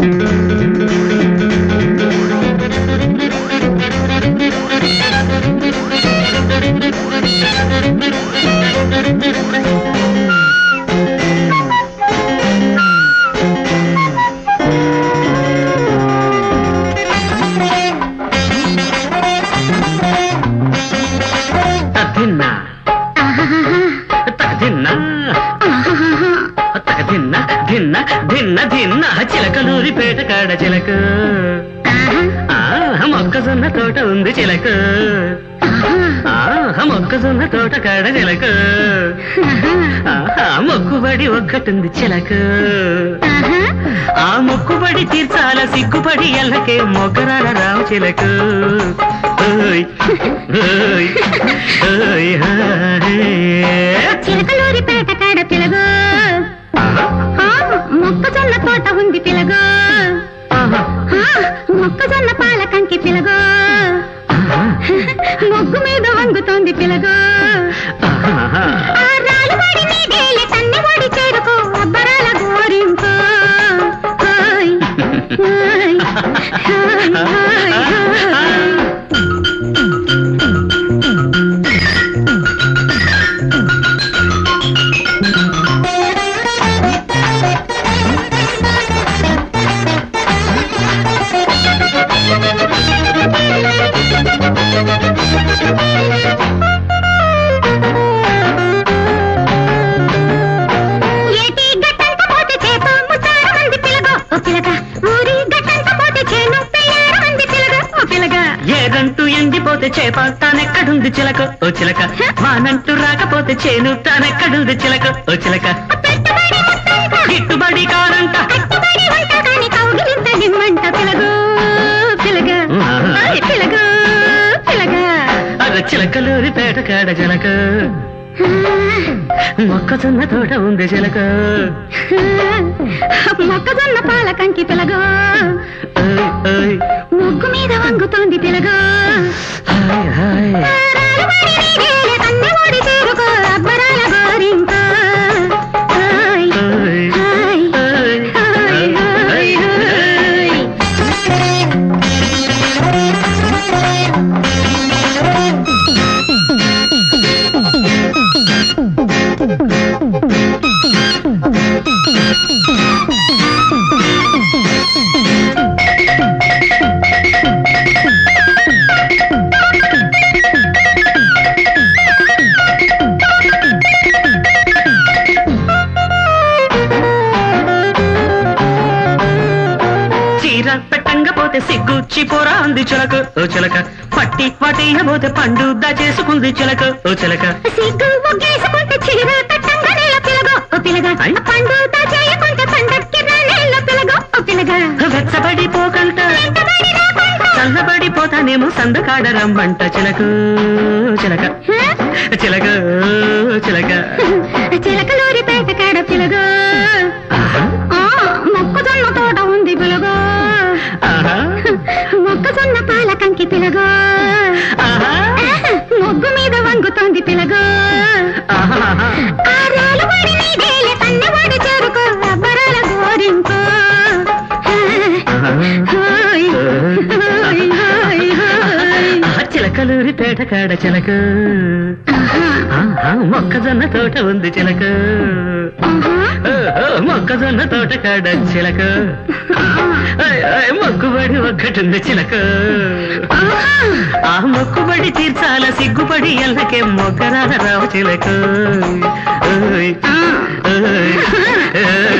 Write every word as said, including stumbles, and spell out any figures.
చిలకలూరిపేట కాడ చిలక మొక్కజొన్న తోట ఉంది చిలక మొక్కజొన్న తోట కాడ చిలక మొక్కుబడి ఒక్కటుంది చిలక ఆ మొక్కుబడి తీర్చాల సిగ్గుపడి ఎల్లకే మొగ్గరాల రావు చిలక చిలకలూరిపేట కాడ పిలగ మొక్కజొన్న తోట ఉంది పిలగ మొక్కజొన్న పాల కంకి పిలగ మొగ్గు మీద వంగుతోంది పిలగ రాలుబడి నీడేలే కన్నెవాడి చేరుకో అబ్బరాల గోరింకో ఏదంటూ ఎండిపోతే చేప తానెక్కడుంది చిలక ఓ చిలక వానంటూ రాకపోతే చేను తానెక్కడుంది చిలక ఓ చిలక గిట్టుబడి కారంట అరే చిలకలూరిపేట కాడ చిలక మొక్కజొన్న తోట ఉంది చిలక మొక్కజొన్న పాల కంకి పిలగ ముగ్గు మీద వంగుతోంది పిలగ కన్నెవాడి చేరుకో అబ్బరాల గోరింక పెట్టంగపోతే సిగ్గు చిపోరా అంది చిలక ఓ చిలక పట్టి పట్టేయబోతే పండు దాచేసుకుంది చిలక ఓ చిలక సిగ్గు ముగ్గేసుకుంటే చీర కట్టంగా నేల పిలగ ఓ పిలగ పండు దాచేయకుంటే పండక్కి నేల పిలగ ఓ పిలగ వెచ్చబడి పోకంట చల్లబడి పోతానేమో సందకాడ రమ్మంట చిలక చిలక చిలక చిలక చిలకలూరిపేట కాడ పిలగ మొక్కజొన్న తోట ఉంది పిలగ మొక్కజొన్న పాల కంకి పిలగ మొగ్గు మీద వంగుతోంది పిలగ రాలుబడి నీడేలే కన్నెవాడి చేరుకో అబ్బరాల గోరింకో చిలకలూరిపేట కాడ చిలక మొక్కజొన్న తోట ఉంది చిలక మొక్కజొన్న తోట కాడ చిలక మొక్కుబడి ఒక్కటుంది చిలక ఆ మొక్కుబడి తీర్చాల సిగ్గుపడి ఎల్లకే మొగ్గరాల రావు చిలక